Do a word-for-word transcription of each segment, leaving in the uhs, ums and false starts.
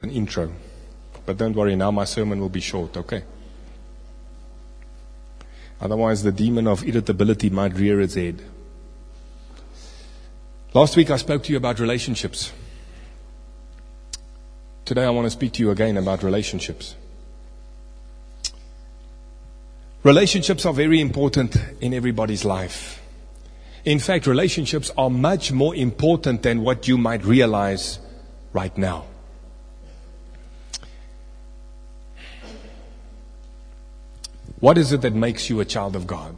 an intro. But don't worry, now my sermon will be short, okay? Otherwise, the demon of irritability might rear its head. Last week I spoke to you about relationships. Today I want to speak to you again about relationships. Relationships are very important in everybody's life. In fact, relationships are much more important than what you might realize right now. What is it that makes you a child of God?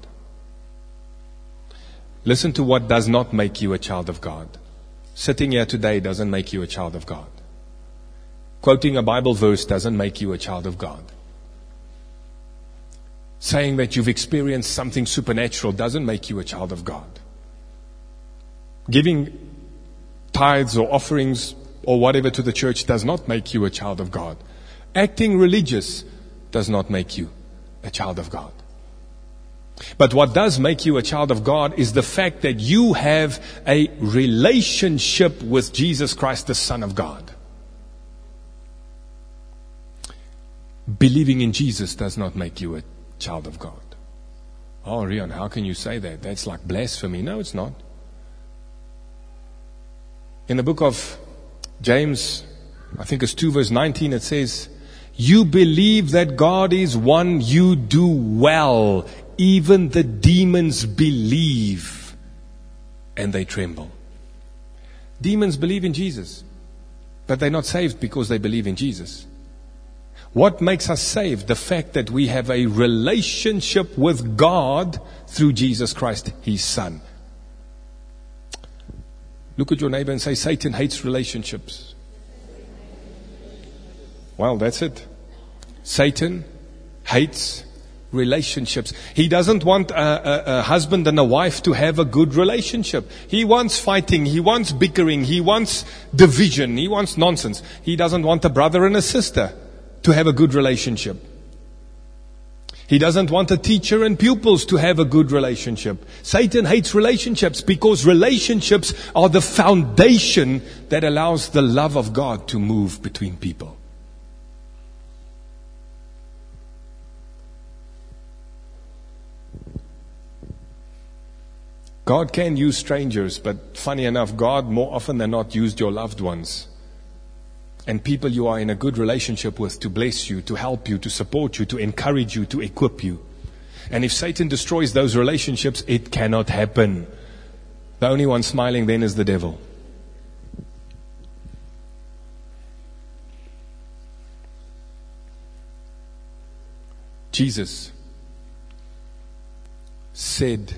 Listen to what does not make you a child of God. Sitting here today doesn't make you a child of God. Quoting a Bible verse doesn't make you a child of God. Saying that you've experienced something supernatural doesn't make you a child of God. Giving tithes or offerings or whatever to the church does not make you a child of God. Acting religious does not make you a child of God. But what does make you a child of God is the fact that you have a relationship with Jesus Christ, the Son of God. Believing in Jesus does not make you a child of God. Oh, Rion, how can you say that? That's like blasphemy. No, it's not. In the book of James, I think it's two verse nineteen, it says, you believe that God is one, you do well. Even the demons believe and they tremble. Demons believe in Jesus, but they're not saved because they believe in Jesus. What makes us saved? The fact that we have a relationship with God through Jesus Christ, His Son. Look at your neighbor and say, Satan hates relationships. Well, that's it. Satan hates relationships. He doesn't want a, a, a husband and a wife to have a good relationship. He wants fighting. He wants bickering. He wants division. He wants nonsense. He doesn't want a brother and a sister to have a good relationship. He doesn't want a teacher and pupils to have a good relationship. Satan hates relationships because relationships are the foundation that allows the love of God to move between people. God can use strangers, but funny enough, God more often than not used your loved ones and people you are in a good relationship with to bless you, to help you, to support you, to encourage you, to equip you. And if Satan destroys those relationships, it cannot happen. The only one smiling then is the devil. Jesus said,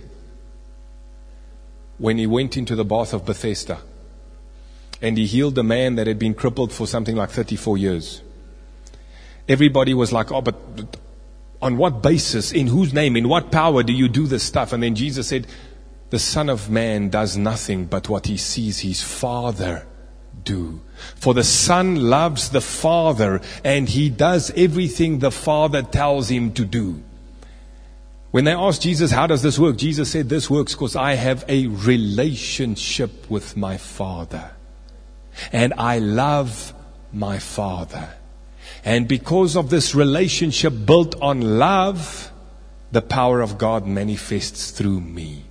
when He went into the bath of Bethesda and He healed a man that had been crippled for something like thirty-four years. Everybody was like, oh, but on what basis, in whose name, in what power do you do this stuff? And then Jesus said, the Son of Man does nothing but what He sees His Father do. For the Son loves the Father and He does everything the Father tells Him to do. When they asked Jesus, how does this work? Jesus said, this works because I have a relationship with my Father. And I love my Father. And because of this relationship built on love, the power of God manifests through me.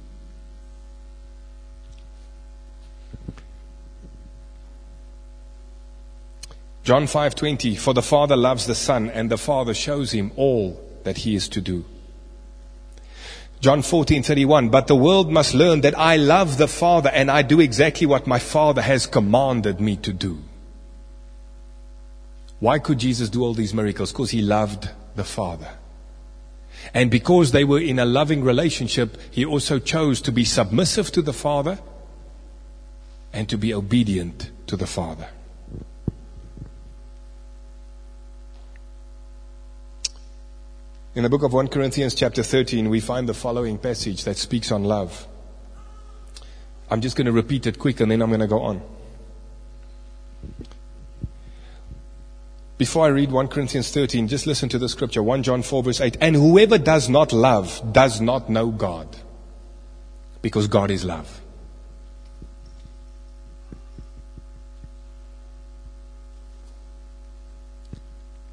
John five twenty, for the Father loves the Son, and the Father shows Him all that He is to do. John fourteen thirty-one, but the world must learn that I love the Father and I do exactly what my Father has commanded me to do. Why could Jesus do all these miracles? Because He loved the Father. And because they were in a loving relationship, He also chose to be submissive to the Father and to be obedient to the Father. In the book of First Corinthians chapter thirteen, we find the following passage that speaks on love. I'm just going to repeat it quick and then I'm going to go on. Before I read First Corinthians thirteen, just listen to the scripture, First John four verse eight. And whoever does not love does not know God, because God is love.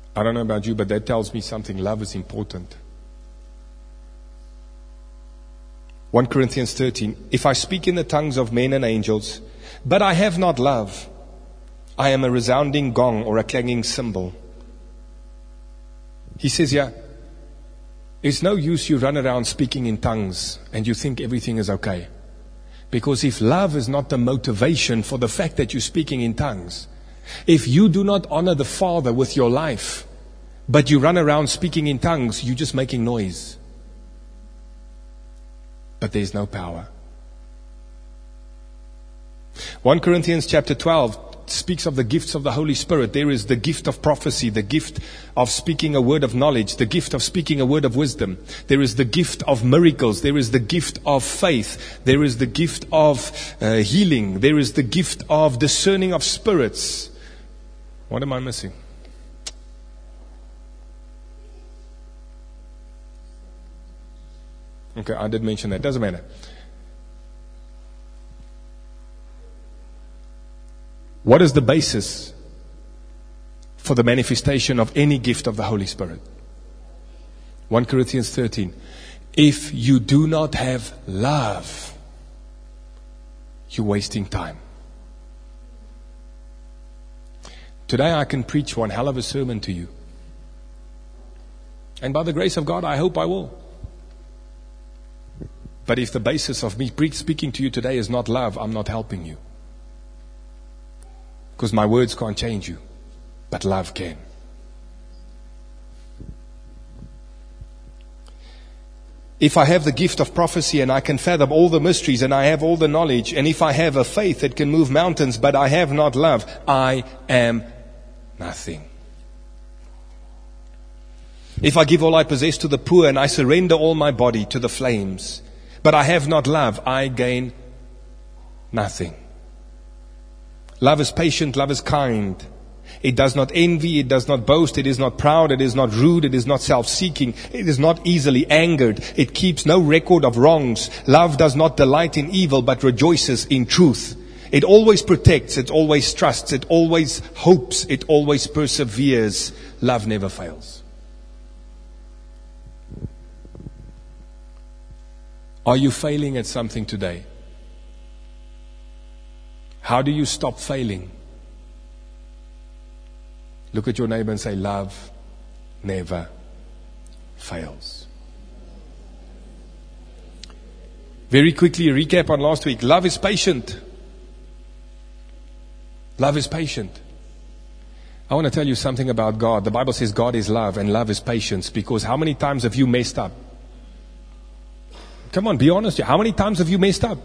I don't know about you, but that tells me something. Love is important. First Corinthians thirteen. If I speak in the tongues of men and angels, but I have not love, I am a resounding gong or a clanging cymbal. He says, yeah, it's no use you run around speaking in tongues and you think everything is okay. Because if love is not the motivation for the fact that you're speaking in tongues, if you do not honor the Father with your life, but you run around speaking in tongues, you're just making noise. But there's no power. First Corinthians chapter twelve speaks of the gifts of the Holy Spirit. There is the gift of prophecy, the gift of speaking a word of knowledge, the gift of speaking a word of wisdom. There is the gift of miracles. There is the gift of faith. There is the gift of uh, healing. There is the gift of discerning of spirits. What am I missing? Okay, I did mention that. Doesn't matter. What is the basis for the manifestation of any gift of the Holy Spirit? First Corinthians thirteen. If you do not have love, you're wasting time. Today I can preach one hell of a sermon to you. And by the grace of God, I hope I will. But if the basis of me speaking to you today is not love, I'm not helping you. Because my words can't change you, but love can. If I have the gift of prophecy and I can fathom all the mysteries and I have all the knowledge, and if I have a faith that can move mountains, but I have not love, I am nothing. If I give all I possess to the poor and I surrender all my body to the flames, but I have not love, I gain nothing. Love is patient, love is kind. It does not envy, it does not boast, it is not proud, it is not rude, it is not self-seeking, it is not easily angered, it keeps no record of wrongs. Love does not delight in evil, but rejoices in truth. It always protects, it always trusts, it always hopes, it always perseveres. Love never fails. Are you failing at something today? How do you stop failing? Look at your neighbor and say, love never fails. Very quickly, a recap on last week. Love is patient. Love is patient. I want to tell you something about God. The Bible says God is love and love is patience, because how many times have you messed up? Come on, be honest. How many times have you messed up?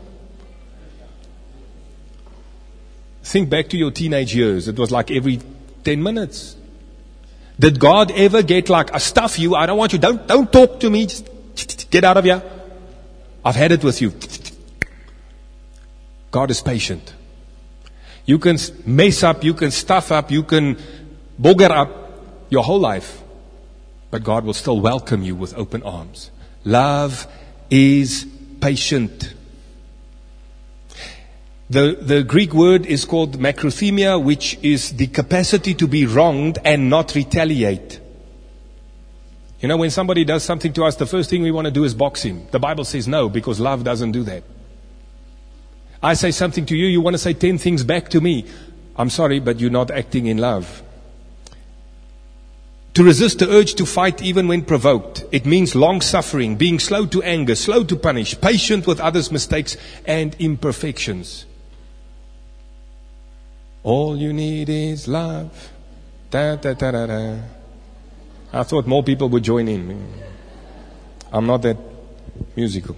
Think back to your teenage years. It was like every ten minutes. Did God ever get like, I stuff you, I don't want you, don't, don't talk to me, just get out of here. I've had it with you. God is patient. You can mess up, you can stuff up, you can booger up your whole life, but God will still welcome you with open arms. Love is patient. The, the Greek word is called makrothemia, which is the capacity to be wronged and not retaliate. You know, when somebody does something to us, the first thing we want to do is box him. The Bible says no, because love doesn't do that. I say something to you, you want to say ten things back to me. I'm sorry, but you're not acting in love. To resist the urge to fight even when provoked. It means long suffering, being slow to anger, slow to punish, patient with others' mistakes and imperfections. All you need is love. Da, da, da, da, da. I thought more people would join in. I'm not that musical.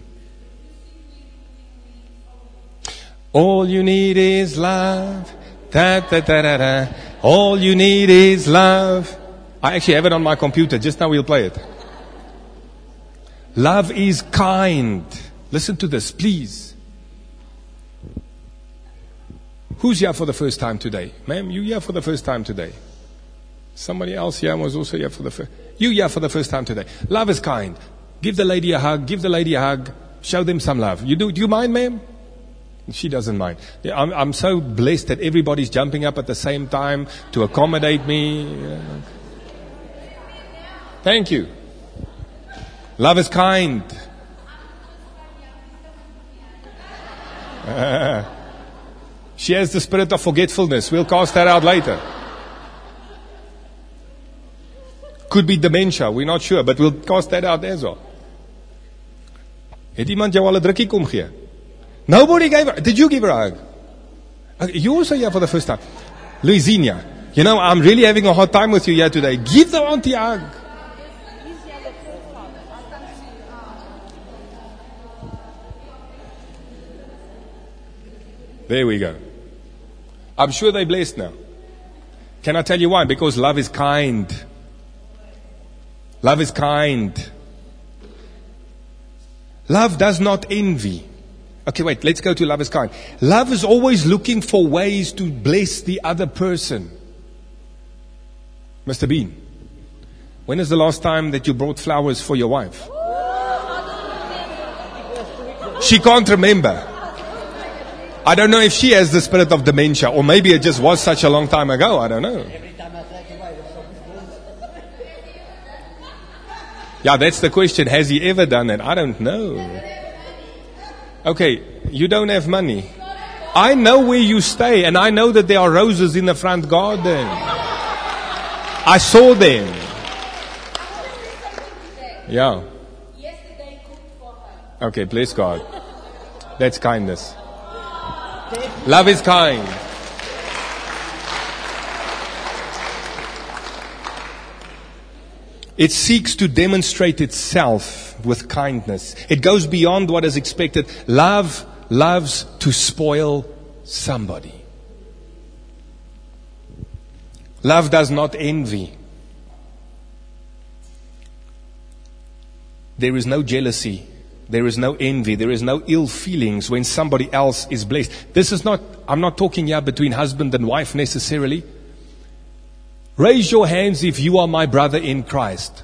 All you need is love. Da, da, da, da, da. All you need is love. I actually have it on my computer. Just now we'll play it. Love is kind. Listen to this, please. Who's here for the first time today? Ma'am, you here for the first time today. Somebody else here was also here for the first. You here for the first time today. Love is kind. Give the lady a hug. Give the lady a hug. Show them some love. You do? Do you mind, ma'am? She doesn't mind. Yeah, I'm, I'm so blessed that everybody's jumping up at the same time to accommodate me. Thank you. Love is kind. Uh, she has the spirit of forgetfulness. We'll cast that out later. Could be dementia, we're not sure, but we'll cast that out as well. Het iemand jou al 'n drukkie kom gee? Nobody gave her. Did you give her a hug? Okay, you also here for the first time. Louisiana, you know, I'm really having a hard time with you here today. Give the auntie a hug. There we go. I'm sure they're blessed now. Can I tell you why? Because love is kind. Love is kind. Love does not envy. Okay, wait, let's go to love is kind. Love is always looking for ways to bless the other person. Mister Bean, when is the last time that you brought flowers for your wife? She can't remember. I don't know if she has the spirit of dementia, or maybe it just was such a long time ago. I don't know. Yeah, that's the question. Has he ever done it? I don't know. Okay, you don't have money. I know where you stay, and I know that there are roses in the front garden. I saw them. Yeah. Okay, bless God. That's kindness. Love is kind. It seeks to demonstrate itself with kindness. It goes beyond what is expected. Love loves to spoil somebody. Love does not envy. There is no jealousy. There is no envy. There is no ill feelings when somebody else is blessed. This is not, I'm not talking here between husband and wife necessarily. Raise your hands if you are my brother in Christ.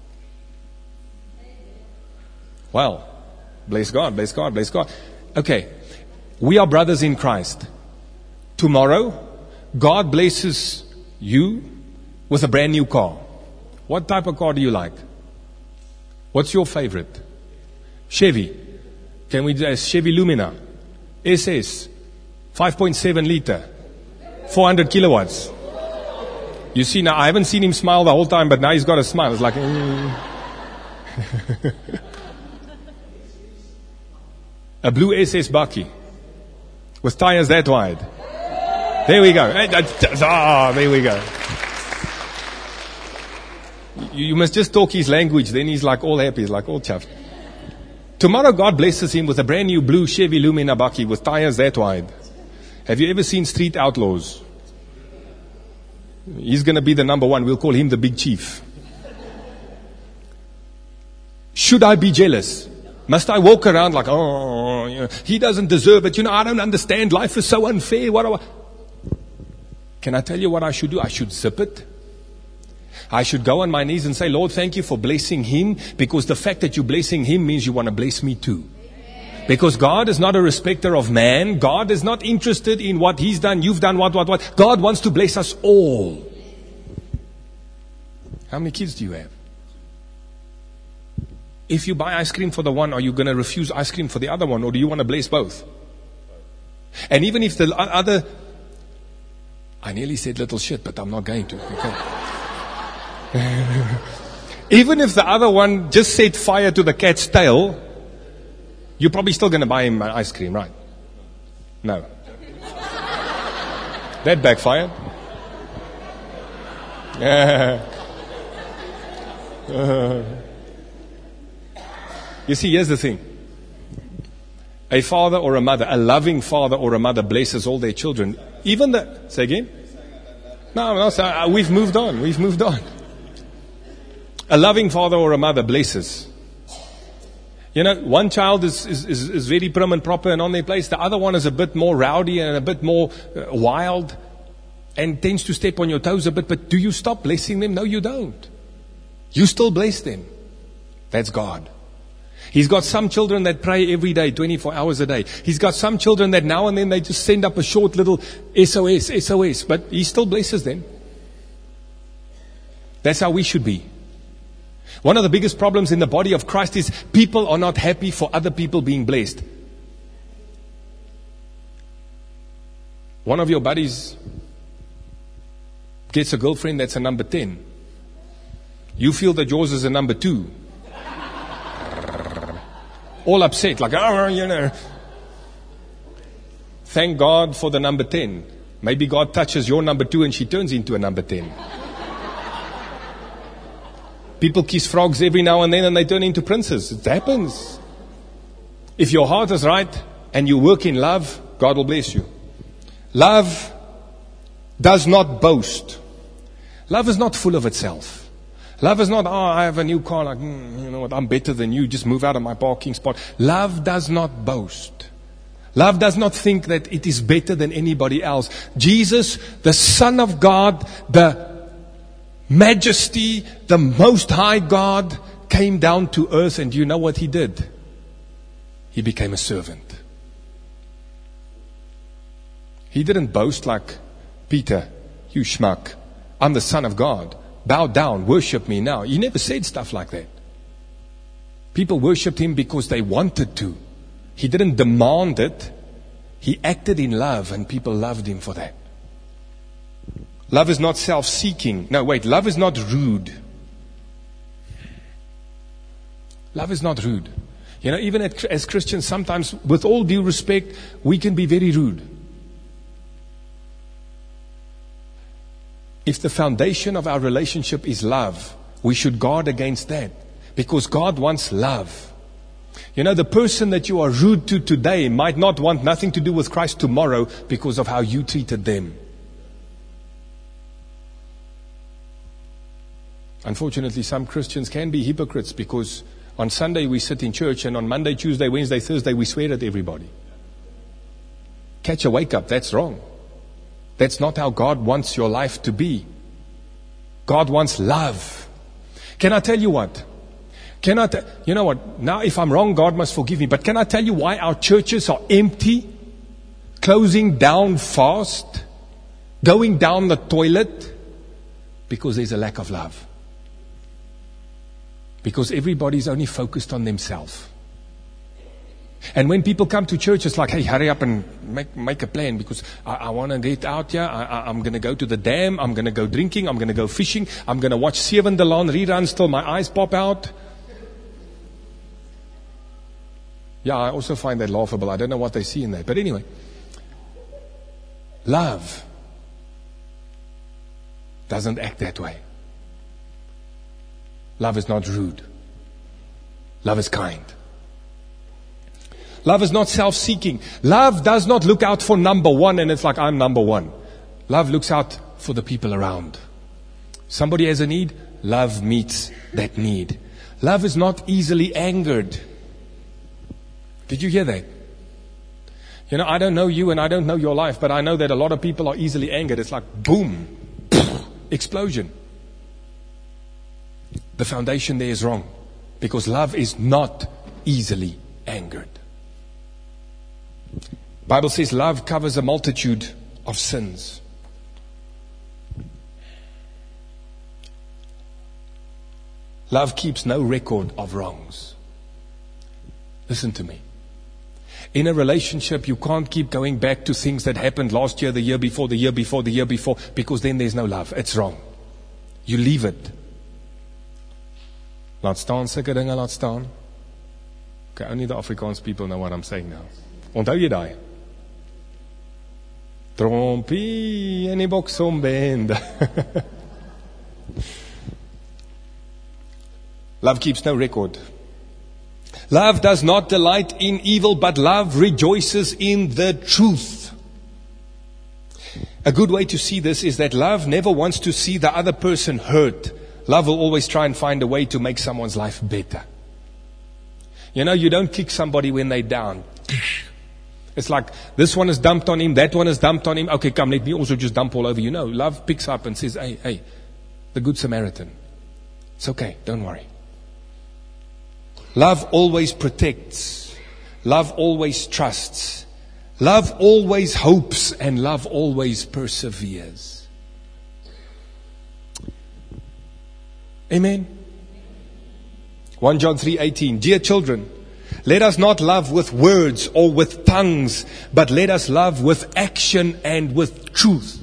Well, bless God, bless God, bless God. Okay, we are brothers in Christ. Tomorrow, God blesses you with a brand new car. What type of car do you like? What's your favorite? Chevy. Can we do Chevy Lumina? S S. five point seven liter. four hundred kilowatts. You see now, I haven't seen him smile the whole time, but now he's got a smile. It's like, mm. A blue S S Bakkie with tires that wide. There we go. Ah, there we go. You, you must just talk his language, then he's like all happy, he's like all chuffed. Tomorrow God blesses him with a brand new blue Chevy Lumina Bakkie with tires that wide. Have you ever seen Street Outlaws? He's going to be the number one. We'll call him the big chief. Should I be jealous? Must I walk around like, oh, you know, he doesn't deserve it. You know, I don't understand. Life is so unfair. What do I... Can I tell you what I should do? I should zip it. I should go on my knees and say, Lord, thank you for blessing him, because the fact that you're blessing him means you want to bless me too. Because God is not a respecter of man. God is not interested in what he's done, you've done, what, what, what. God wants to bless us all. How many kids do you have? If you buy ice cream for the one, are you going to refuse ice cream for the other one, or do you want to bless both? And even if the other... I nearly said little shit, but I'm not going to. Okay. Even if the other one just set fire to the cat's tail, you're probably still going to buy him ice cream, right? No. That backfired. Yeah. Uh, you see, here's the thing. A father or a mother, a loving father or a mother blesses all their children. Even the... Say again? No, no, so, uh, we've moved on. We've moved on. A loving father or a mother blesses. You know, one child is, is, is, is very prim and proper and on their place. The other one is a bit more rowdy and a bit more uh, wild and tends to step on your toes a bit. But do you stop blessing them? No, you don't. You still bless them. That's God. He's got some children that pray every day, twenty-four hours a day. He's got some children that now and then they just send up a short little S O S, S O S. But he still blesses them. That's how we should be. One of the biggest problems in the body of Christ is people are not happy for other people being blessed. One of your buddies gets a girlfriend that's a number ten. You feel that yours is a number two. All upset, like, oh, you know. Thank God for the number ten. Maybe God touches your number two and she turns into a number ten. People kiss frogs every now and then and they turn into princes. It happens. If your heart is right and you work in love, God will bless you. Love does not boast. Love is not full of itself. Love is not, oh, I have a new car, like, mm, you know what, I'm better than you, just move out of my parking spot. Love does not boast. Love does not think that it is better than anybody else. Jesus, the Son of God, the Majesty, the Most High God, came down to earth, and do you know what He did? He became a servant. He didn't boast like, Peter, you schmuck, I'm the Son of God. Bow down, worship me now. He never said stuff like that. People worshipped Him because they wanted to. He didn't demand it. He acted in love, and people loved Him for that. Love is not self-seeking. No, wait, love is not rude. Love is not rude. You know, even as Christians, sometimes, with all due respect, we can be very rude. If the foundation of our relationship is love, we should guard against that. Because God wants love. You know, the person that you are rude to today might not want nothing to do with Christ tomorrow because of how you treated them. Unfortunately, some Christians can be hypocrites because on Sunday we sit in church and on Monday, Tuesday, Wednesday, Thursday we swear at everybody. Catch a wake up, that's wrong. That's not how God wants your life to be. God wants love. Can I tell you what? Can I tell, you know what? Now if I'm wrong, God must forgive me. But can I tell you why our churches are empty? Closing down fast? Going down the toilet? Because there's a lack of love. Because everybody's only focused on themselves. And when people come to church, it's like, hey, hurry up and make make a plan because I, I want to get out here. I, I, I'm going to go to the dam. I'm going to go drinking. I'm going to go fishing. I'm going to watch Seven Dalan reruns till my eyes pop out. Yeah, I also find that laughable. I don't know what they see in that. But anyway, love doesn't act that way. Love is not rude. Love is kind. Love is not self-seeking. Love does not look out for number one and it's like, I'm number one. Love looks out for the people around. Somebody has a need, love meets that need. Love is not easily angered. Did you hear that? You know, I don't know you and I don't know your life, but I know that a lot of people are easily angered. It's like, boom, explosion. The foundation there is wrong because love is not easily angered. Bible says love covers a multitude of sins. Love keeps no record of wrongs. Listen to me. In a relationship, you can't keep going back to things that happened last year, the year before, the year before, the year before, because then there's no love. It's wrong. You leave it. Laat staan, sulke dinge laat staan. Okay, only the Afrikaans people know what I'm saying now. Onthou jy daai? Trompie en die boksombende. Love keeps no record. Love does not delight in evil, but love rejoices in the truth. A good way to see this is that love never wants to see the other person hurt. Love will always try and find a way to make someone's life better. You know, you don't kick somebody when they're down. It's like, this one is dumped on him, that one is dumped on him. Okay, come, let me also just dump all over you. No, love picks up and says, hey, hey, the Good Samaritan. It's okay, don't worry. Love always protects. Love always trusts. Love always hopes. And love always perseveres. Amen. First John three eighteen. Dear children, let us not love with words or with tongues, but let us love with action and with truth.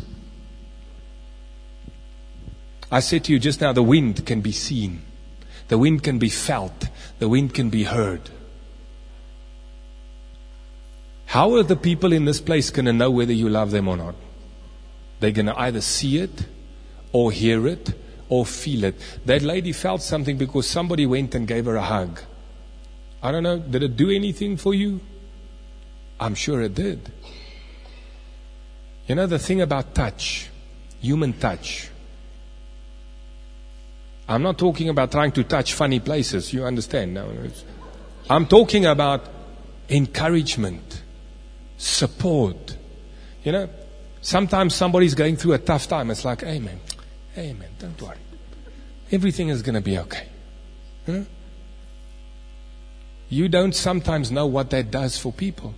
I said to you just now, the wind can be seen. The wind can be felt. The wind can be heard. How are the people in this place going to know whether you love them or not? They're going to either see it or hear it or feel it. That lady felt something because somebody went and gave her a hug. I don't know, did it do anything for you? I'm sure it did. You know the thing about touch, human touch. I'm not talking about trying to touch funny places, you understand? No, it's, I'm talking about encouragement, support. You know, sometimes somebody's going through a tough time. It's like, amen, amen, don't worry. Everything is going to be okay. Huh? You don't sometimes know what that does for people.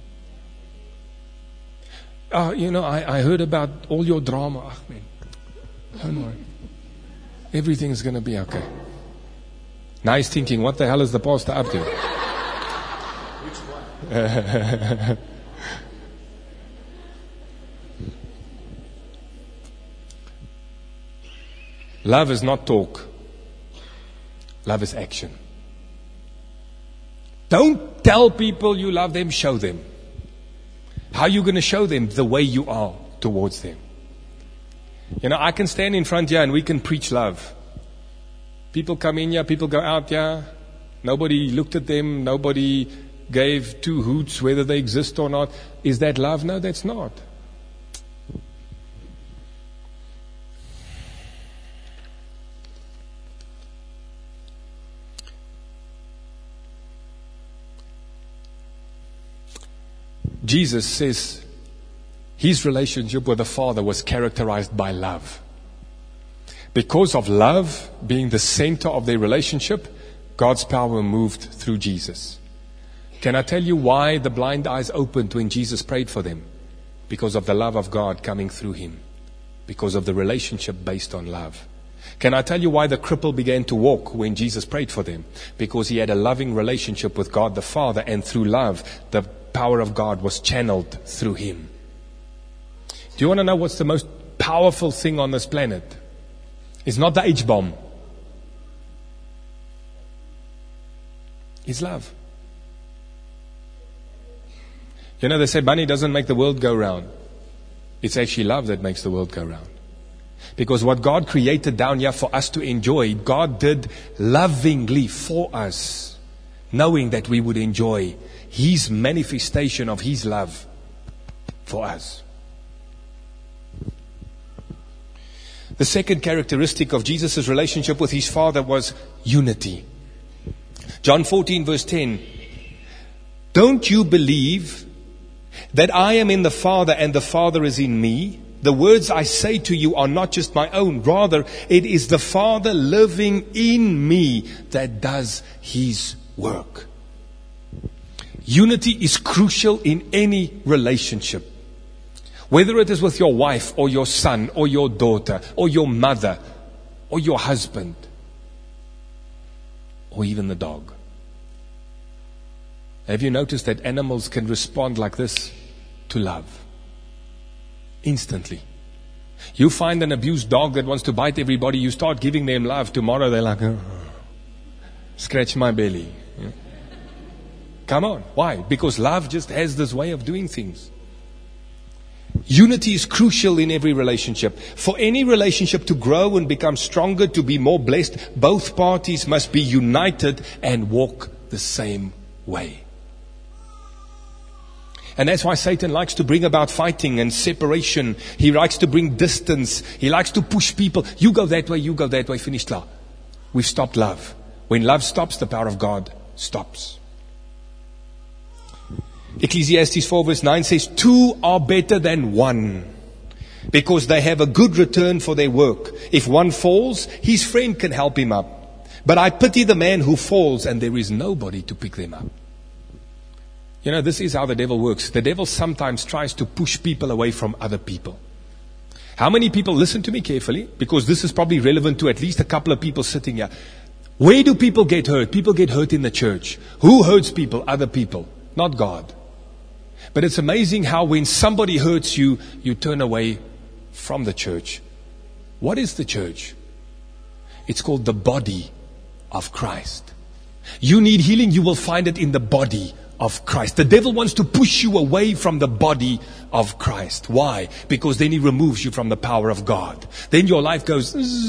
Uh, you know, I, I heard about all your drama. Ah, man, don't worry. Everything is going to be okay. Nice thinking, what the hell is the pastor up to? Which one? Love is not talk. Love is action. Don't tell people you love them, show them. How are you going to show them? The way you are towards them. You know, I can stand in front here and we can preach love. People come in here, people go out here. Nobody looked at them. Nobody gave two hoots whether they exist or not. Is that love? No, that's not. Jesus says his relationship with the Father was characterized by love. Because of love being the center of their relationship, God's power moved through Jesus. Can I tell you why the blind eyes opened when Jesus prayed for them? Because of the love of God coming through him. Because of the relationship based on love. Can I tell you why the cripple began to walk when Jesus prayed for them? Because he had a loving relationship with God the Father, and through love, the power of God was channeled through him. Do you want to know what's the most powerful thing on this planet? It's not the H-bomb. It's love. You know, they say money doesn't make the world go round. It's actually love that makes the world go round. Because what God created down here for us to enjoy, God did lovingly for us, knowing that we would enjoy his manifestation of his love for us. The second characteristic of Jesus' relationship with his Father was unity. John fourteen verse ten. Don't you believe that I am in the Father and the Father is in me? The words I say to you are not just my own. Rather, it is the Father living in me that does his work. Unity is crucial in any relationship. Whether it is with your wife or your son or your daughter or your mother or your husband or even the dog. Have you noticed that animals can respond like this to love? Instantly. You find an abused dog that wants to bite everybody, you start giving them love. Tomorrow they're like, oh, scratch my belly. Yeah. Come on. Why? Because love just has this way of doing things. Unity is crucial in every relationship. For any relationship to grow and become stronger, to be more blessed, both parties must be united and walk the same way. And that's why Satan likes to bring about fighting and separation. He likes to bring distance. He likes to push people. You go that way, you go that way, finished love. We've stopped love. When love stops, the power of God stops. Ecclesiastes four verse nine says, two are better than one, because they have a good return for their work. If one falls, his friend can help him up. But I pity the man who falls and there is nobody to pick them up. You know, this is how the devil works. The devil sometimes tries to push people away from other people. How many people, listen to me carefully, because this is probably relevant to at least a couple of people sitting here. Where do people get hurt? People get hurt in the church. Who hurts people? Other people, not God. But it's amazing how when somebody hurts you, you turn away from the church. What is the church? It's called the body of Christ. You need healing, you will find it in the body of Christ. The devil wants to push you away from the body of Christ. Why? Because then he removes you from the power of God. Then your life goes...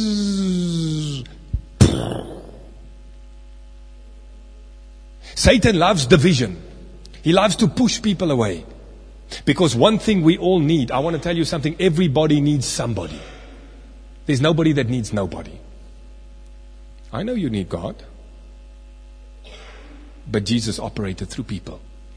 Satan loves division. He loves to push people away. Because one thing we all need, I want to tell you something, everybody needs somebody. There's nobody that needs nobody. I know you need God. But Jesus operated through people.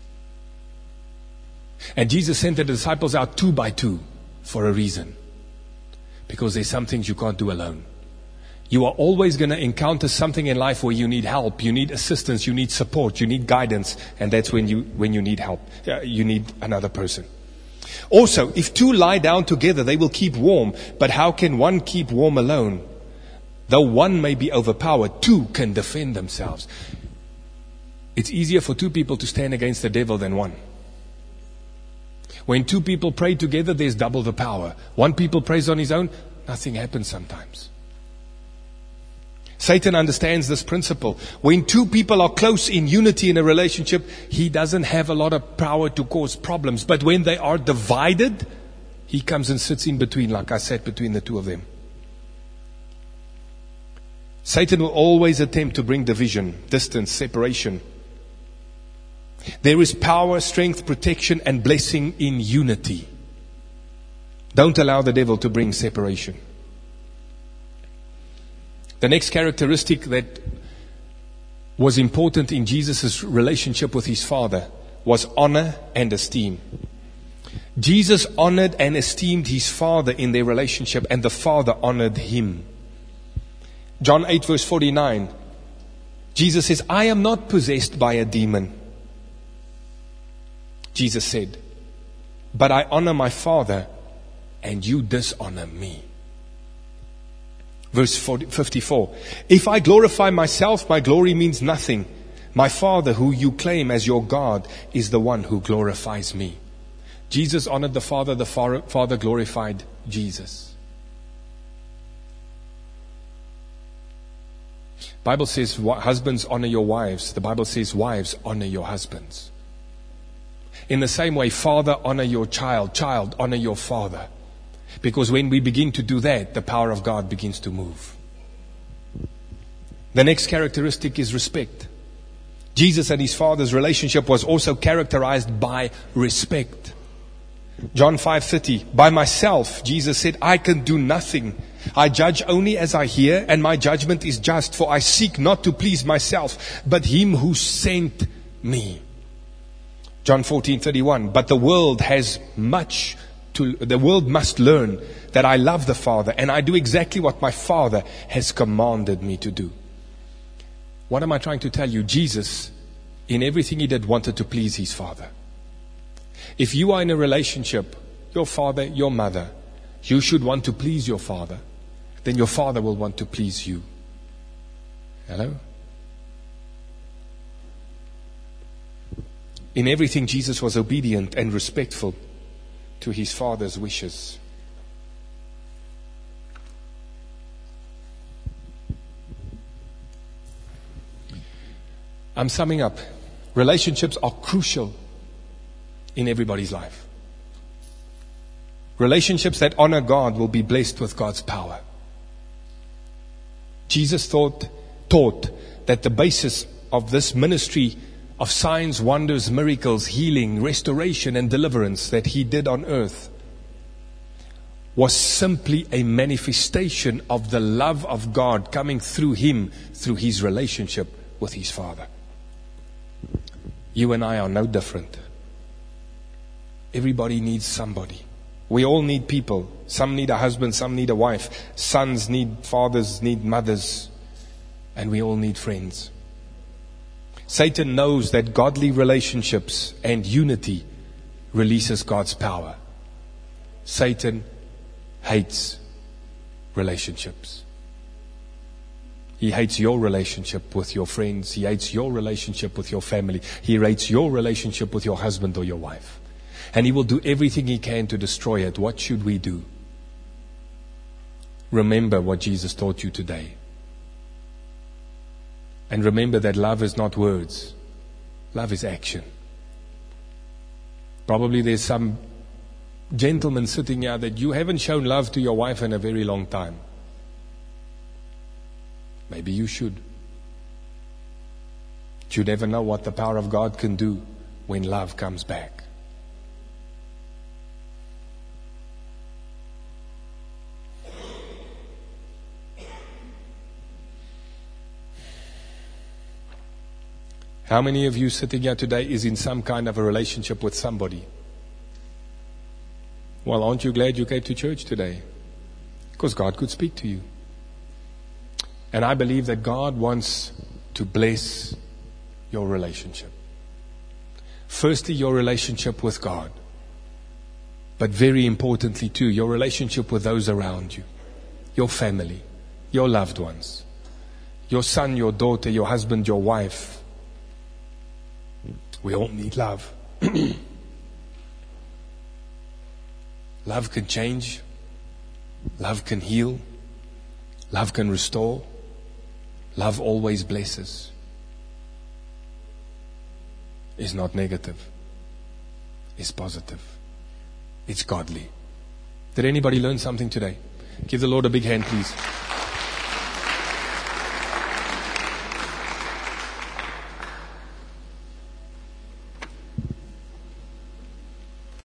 And Jesus sent the disciples out two by two for a reason. Because there's some things you can't do alone. You are always going to encounter something in life where you need help, you need assistance, you need support, you need guidance, and that's when you when you need help. Uh, you need another person. Also, if two lie down together, they will keep warm. But how can one keep warm alone? Though one may be overpowered, two can defend themselves. It's easier for two people to stand against the devil than one. When two people pray together, there's double the power. One people prays on his own, nothing happens sometimes. Satan understands this principle. When two people are close in unity in a relationship, he doesn't have a lot of power to cause problems. But when they are divided, he comes and sits in between, like I sat between the two of them. Satan will always attempt to bring division, distance, separation. There is power, strength, protection, and blessing in unity. Don't allow the devil to bring separation. The next characteristic that was important in Jesus' relationship with his Father was honor and esteem. Jesus honored and esteemed his Father in their relationship, and the Father honored him. John eight verse forty-nine, Jesus says, I am not possessed by a demon. Jesus said, but I honor my Father, and you dishonor me. Verse fifty-four, if I glorify myself, my glory means nothing. My Father, who you claim as your God, is the one who glorifies me. Jesus honored the Father, the Father glorified Jesus. Bible says, husbands honor your wives. The Bible says, wives honor your husbands. In the same way, father honor your child, child honor your father. Because when we begin to do that, the power of God begins to move. The next characteristic is respect. Jesus and his Father's relationship was also characterized by respect. John five thirty, by myself, Jesus said, I can do nothing. I judge only as I hear, and my judgment is just, for I seek not to please myself, but him who sent me. John fourteen thirty-one, but the world has much to, the world must learn that I love the Father, and I do exactly what my Father has commanded me to do. What am I trying to tell you? Jesus, in everything he did, wanted to please his Father. If you are in a relationship, your father, your mother, you should want to please your father. Then your father will want to please you. Hello? In everything, Jesus was obedient and respectful to his Father's wishes. I'm summing up. Relationships are crucial in everybody's life. Relationships that honor God will be blessed with God's power. Jesus thought, taught that the basis of this ministry of signs, wonders, miracles, healing, restoration, and deliverance that he did on earth was simply a manifestation of the love of God coming through him, through his relationship with his Father. You and I are no different. Everybody needs somebody. We all need people. Some need a husband, some need a wife. Sons need fathers, need mothers. And we all need friends. Satan knows that godly relationships and unity releases God's power. Satan hates relationships. He hates your relationship with your friends. He hates your relationship with your family. He hates your relationship with your husband or your wife. And he will do everything he can to destroy it. What should we do? Remember what Jesus taught you today. And remember that love is not words. Love is action. Probably there's some gentleman sitting here that you haven't shown love to your wife in a very long time. Maybe you should. You never know what the power of God can do when love comes back. How many of you sitting here today is in some kind of a relationship with somebody? Well, aren't you glad you came to church today? Because God could speak to you. And I believe that God wants to bless your relationship. Firstly, your relationship with God. But very importantly too, your relationship with those around you. Your family, your loved ones. Your son, your daughter, your husband, your wife. We all need love. Love can change. Love can heal. Love can restore. Love always blesses. It's not negative. It's positive. It's godly. Did anybody learn something today? Give the Lord a big hand, please.